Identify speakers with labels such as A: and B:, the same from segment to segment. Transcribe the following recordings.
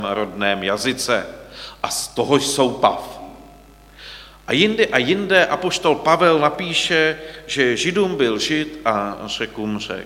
A: rodném jazyce. A z toho jsou pav. A jinde apoštol Pavel napíše, že Židům byl Žid a Řekům Řek.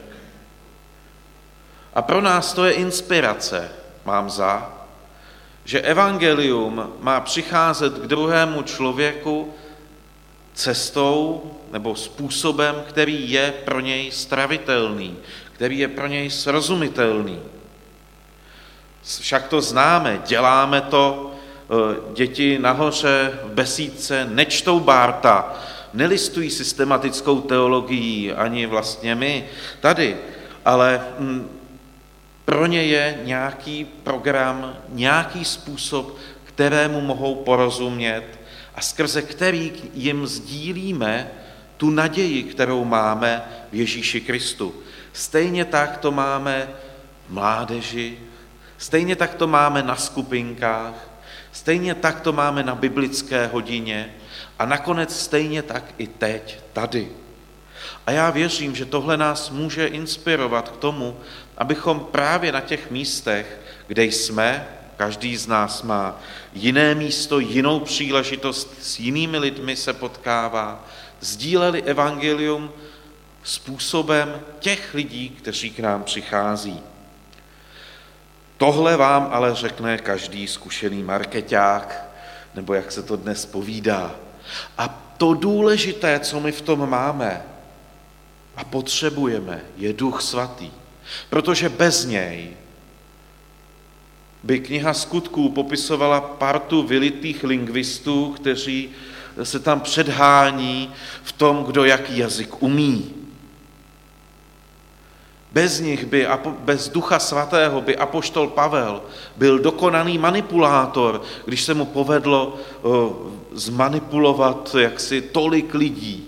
A: A pro nás to je inspirace, mám že evangelium má přicházet k druhému člověku cestou nebo způsobem, který je pro něj stravitelný, který je pro něj srozumitelný. Však to známe, děláme to, děti nahoře v besídce nečtou Bartha, nelistují systematickou teologií, ani vlastně my tady, ale pro ně je nějaký program, nějaký způsob, kterému mohou porozumět a skrze který jim sdílíme tu naději, kterou máme v Ježíši Kristu. Stejně tak to máme v mládeži, stejně tak to máme na skupinkách, stejně tak to máme na biblické hodině a nakonec stejně tak i teď, tady. A já věřím, že tohle nás může inspirovat k tomu, abychom právě na těch místech, kde jsme, každý z nás má jiné místo, jinou příležitost, s jinými lidmi se potkává, sdíleli evangelium způsobem těch lidí, kteří k nám přichází. Tohle vám ale řekne každý zkušený markeťák, nebo jak se to dnes povídá. A to důležité, co my v tom máme a potřebujeme, je Duch Svatý. Protože bez něj by kniha Skutků popisovala partu vylitých lingvistů, kteří se tam předhání v tom, kdo jaký jazyk umí. Bez nich bez Ducha Svatého by apoštol Pavel byl dokonalý manipulátor, když se mu povedlo zmanipulovat jaksi tolik lidí.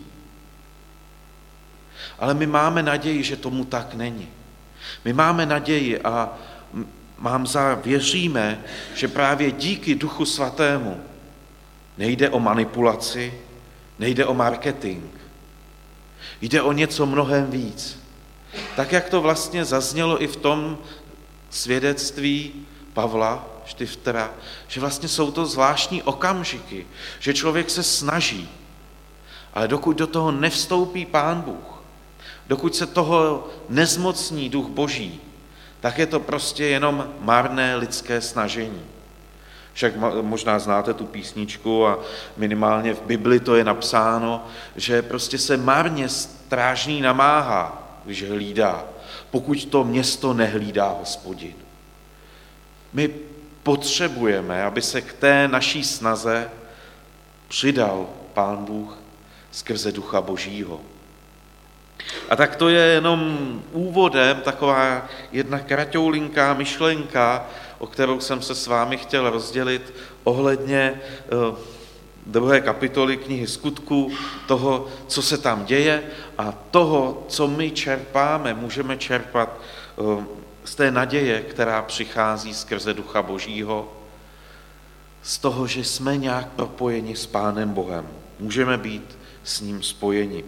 A: Ale my máme naději, že tomu tak není. My máme naději a věříme, že právě díky Duchu Svatému nejde o manipulaci, nejde o marketing. Jde o něco mnohem víc. Tak, jak to vlastně zaznělo i v tom svědectví Pavla Štiftera, že vlastně jsou to zvláštní okamžiky, že člověk se snaží, ale dokud do toho nevstoupí Pán Bůh, dokud se toho nezmocní Duch Boží, tak je to prostě jenom marné lidské snažení. Však možná znáte tu písničku a minimálně v Bibli to je napsáno, že prostě se marně strážný namáhá, když hlídá, pokud to město nehlídá Hospodin. My potřebujeme, aby se k té naší snaze přidal Pán Bůh skrze Ducha Božího. A tak to je jenom úvodem taková jedna kraťoulinká myšlenka, o kterou jsem se s vámi chtěl rozdělit ohledně 2. kapitoly knihy Skutků, toho, co se tam děje a toho, co my čerpáme, můžeme čerpat z té naděje, která přichází skrze Ducha Božího, z toho, že jsme nějak propojeni s Pánem Bohem. Můžeme být s ním spojeni.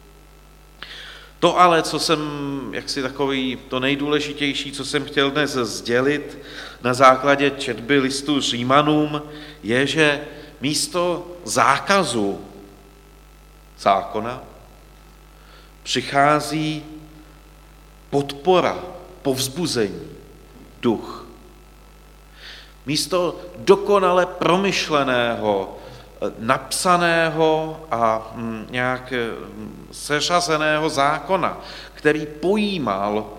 A: To ale, co jsem, to nejdůležitější, co jsem chtěl dnes sdělit na základě četby listu Římanům, je, že místo zákazu zákona přichází podpora, povzbuzení, duch. Místo dokonale promyšleného, napsaného a nějak seřazeného zákona, který pojímal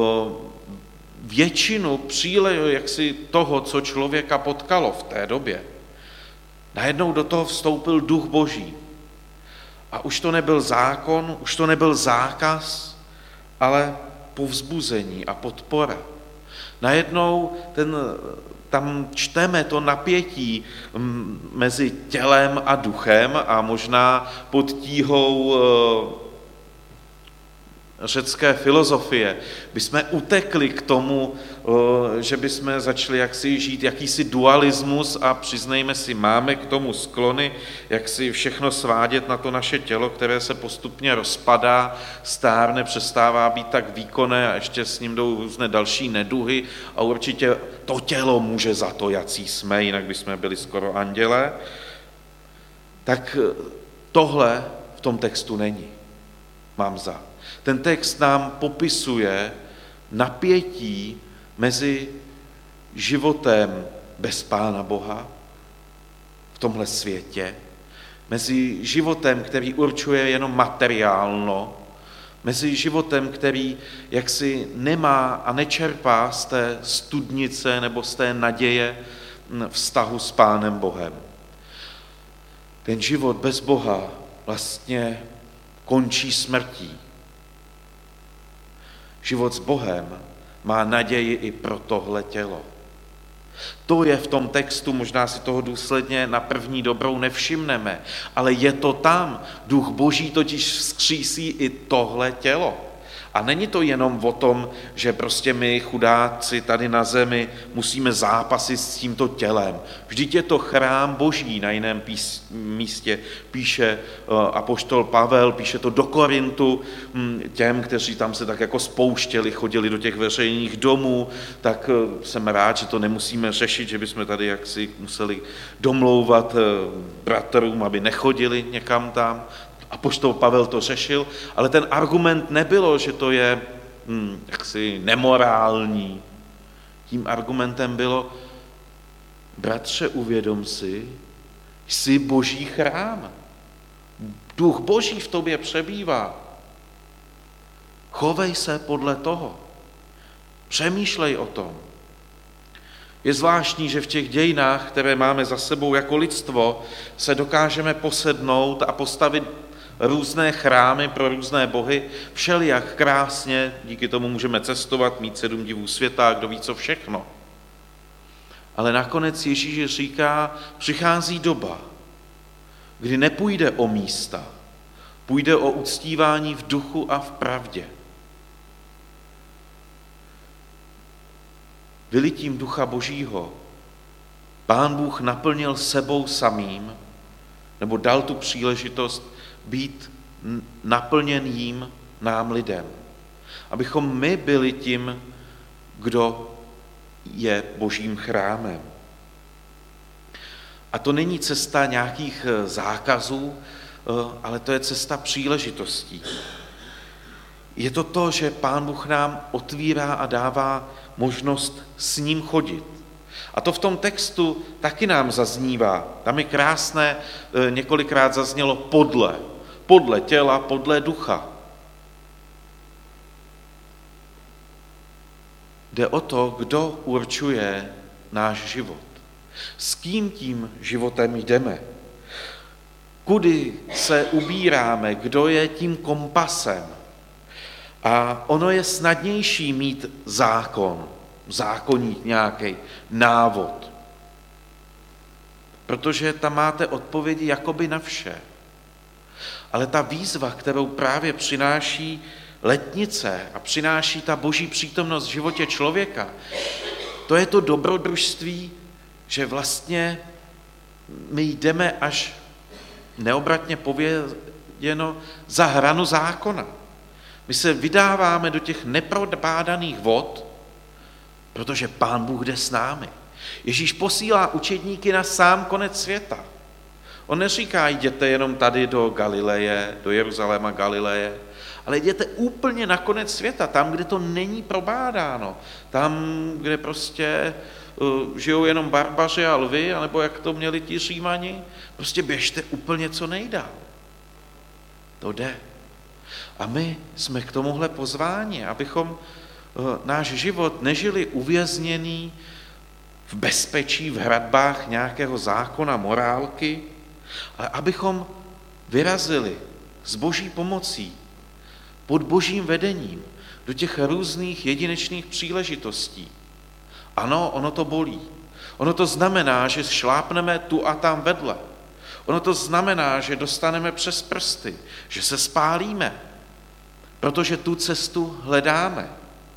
A: většinu toho, co člověka potkalo v té době, najednou do toho vstoupil Duch Boží. A už to nebyl zákon, už to nebyl zákaz, ale povzbuzení a podpora. Najednou tam čteme to napětí mezi tělem a duchem a možná pod tíhou řecké filozofie, bychom utekli k tomu, že bychom začali jaksi žít jakýsi dualismus a přiznejme si, máme k tomu sklony, jak si všechno svádět na to naše tělo, které se postupně rozpadá, stárne, přestává být tak výkonné a ještě s ním jdou různé další neduhy a určitě to tělo může za to, jací jsme, jinak bychom byli skoro andělé. Tak tohle v tom textu není. Mám za. Ten text nám popisuje napětí mezi životem bez Pána Boha v tomhle světě, mezi životem, který určuje jenom materiálno, mezi životem, který jaksi nemá a nečerpá z té studnice nebo z té naděje vztahu s Pánem Bohem. Ten život bez Boha vlastně končí smrtí. Život s Bohem má naději i pro tohle tělo. To je v tom textu, možná si toho důsledně na první dobrou nevšimneme, ale je to tam. Duch Boží totiž vzkřísí i tohle tělo. A není to jenom o tom, že prostě my chudáci tady na zemi musíme zápasit s tímto tělem. Vždyť je to chrám Boží, na jiném místě píše apoštol Pavel, píše to do Korintu těm, kteří tam se tak jako spouštěli, chodili do těch veřejných domů, tak jsem rád, že to nemusíme řešit, že bychom tady jaksi museli domlouvat bratrům, aby nechodili někam tam. Apoštol Pavel to řešil, ale ten argument nebylo, že to je jaksi nemorální. Tím argumentem bylo, bratře, uvědom si, jsi Boží chrám. Duch Boží v tobě přebývá. Chovej se podle toho. Přemýšlej o tom. Je zvláštní, že v těch dějinách, které máme za sebou jako lidstvo, se dokážeme posednout a postavit různé chrámy pro různé bohy, všelijak krásně, díky tomu můžeme cestovat, mít 7 divů světa, kdo ví co všechno. Ale nakonec Ježíš říká, přichází doba, kdy nepůjde o místa, půjde o uctívání v duchu a v pravdě. Vylitím Ducha Božího Pán Bůh naplnil sebou samým, nebo dal tu příležitost být naplněn jím nám lidem. Abychom my byli tím, kdo je Božím chrámem. A to není cesta nějakých zákazů, ale to je cesta příležitostí. Je to to, že Pán Bůh nám otvírá a dává možnost s ním chodit. A to v tom textu taky nám zaznívá. Tam je krásné, několikrát zaznělo podle těla, podle ducha. Jde o to, kdo určuje náš život. S kým tím životem jdeme. Kudy se ubíráme, kdo je tím kompasem. A ono je snadnější mít zákoník nějaký, návod. Protože tam máte odpovědi jakoby na vše. Ale ta výzva, kterou právě přináší letnice a přináší ta Boží přítomnost v životě člověka, to je to dobrodružství, že vlastně my jdeme až neobratně pověděno za hranu zákona. My se vydáváme do těch neprobádaných vod, protože Pán Bůh jde s námi. Ježíš posílá učedníky na sám konec světa. On neříká, jděte jenom tady do Galileje, do Jeruzaléma Galileje, ale jděte úplně na konec světa, tam, kde to není probádáno, tam, kde prostě žijou jenom barbaři a lvy, anebo jak to měli ti Římani, prostě běžte úplně co nejdál. To jde. A my jsme k tomuhle pozváni, abychom náš život nežili uvězněný v bezpečí, v hradbách nějakého zákona, morálky, ale abychom vyrazili s Boží pomocí, pod Božím vedením, do těch různých jedinečných příležitostí. Ano, ono to bolí. Ono to znamená, že šlápneme tu a tam vedle. Ono to znamená, že dostaneme přes prsty, že se spálíme. protože tu cestu hledáme.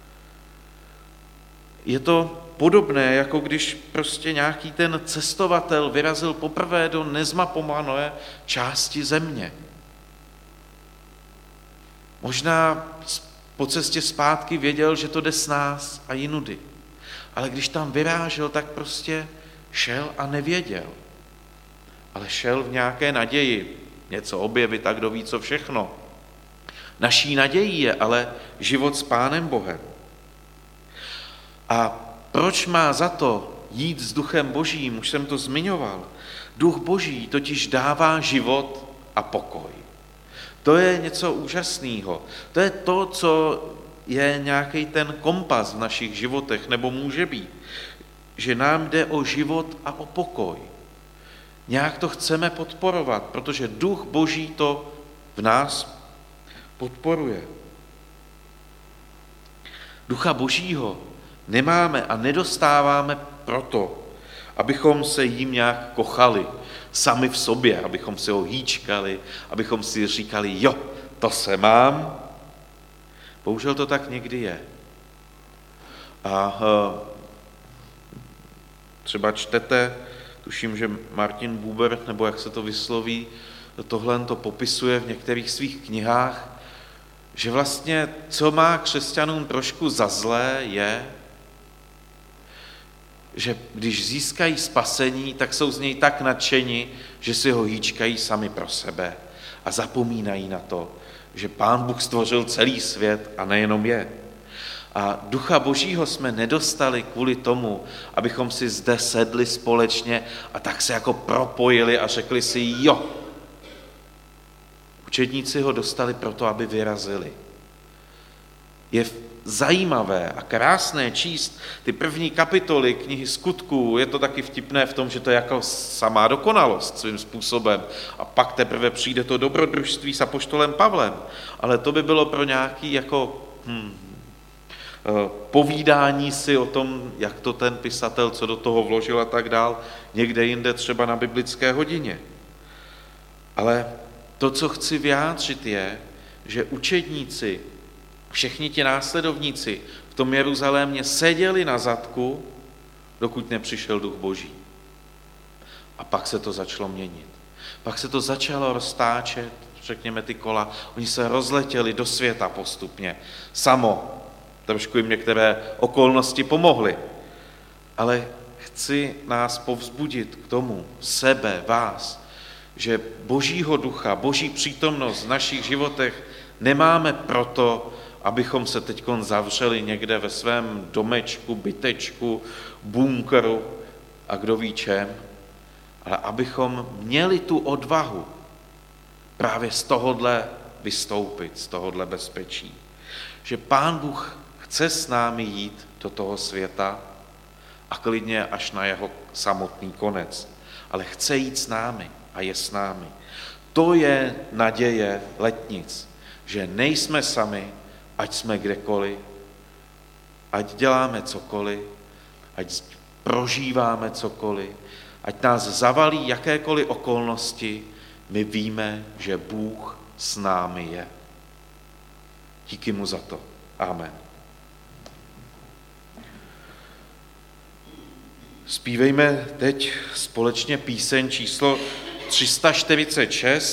A: Je to podobné, jako když prostě nějaký ten cestovatel vyrazil poprvé do nezmapované části země. Možná po cestě zpátky věděl, že to jde s nás a jinudy. Ale když tam vyrážel, tak prostě šel a nevěděl. Ale šel v nějaké naději, něco objevit a kdo ví co všechno. Naší nadějí je ale život s Pánem Bohem. A proč má za to jít s Duchem Božím? Už jsem to zmiňoval. Duch Boží totiž dává život a pokoj. To je něco úžasného. To je to, co je nějaký ten kompas v našich životech, nebo může být. Že nám jde o život a o pokoj. Nějak to chceme podporovat, protože Duch Boží to v nás podporuje. Ducha Božího nemáme a nedostáváme proto, abychom se jím nějak kochali sami v sobě, abychom si ho hýčkali, abychom si říkali, jo, to se mám. Bohužel to tak někdy je. A třeba čtete, tuším, že Martin Buber, nebo jak se to vysloví, tohle to popisuje v některých svých knihách, že vlastně, co má křesťanům trošku za zlé, je, že když získají spasení, tak jsou z něj tak nadšeni, že si ho hýčkají sami pro sebe a zapomínají na to, že Pán Bůh stvořil celý svět a nejenom je. A Ducha Božího jsme nedostali kvůli tomu, abychom si zde sedli společně a tak se jako propojili a řekli si jo. Učedníci ho dostali proto, aby vyrazili. Je zajímavé a krásné číst ty první kapitoly knihy Skutků. Je to taky vtipné v tom, že to je jako samá dokonalost svým způsobem. A pak teprve přijde to dobrodružství s apoštolem Pavlem. Ale to by bylo pro nějaký jako povídání si o tom, jak to ten pisatel, co do toho vložil a tak dál, někde jinde třeba na biblické hodině. Ale to, co chci vyjádřit, je, že učedníci, všichni ti následovníci v tom Jeruzalémě seděli na zadku, dokud nepřišel Duch Boží. A pak se to začalo měnit. Pak se to začalo roztáčet, řekněme ty kola, oni se rozletěli do světa postupně. Samo, trošku jim některé okolnosti pomohly. Ale chci nás povzbudit k tomu, sebe, vás, že Božího ducha, Boží přítomnost v našich životech nemáme proto, abychom se teď zavřeli někde ve svém domečku, bytečku, bunkru a kdo ví čem, ale abychom měli tu odvahu právě z tohohle vystoupit, z tohohle bezpečí. Že Pán Bůh chce s námi jít do toho světa a klidně až na jeho samotný konec, ale chce jít s námi a je s námi. To je naděje letnic, že nejsme sami, ať jsme kdekoliv, ať děláme cokoliv, ať prožíváme cokoliv, ať nás zavalí jakékoliv okolnosti, my víme, že Bůh s námi je. Díky mu za to. Amen. Zpívejme teď společně píseň číslo 346.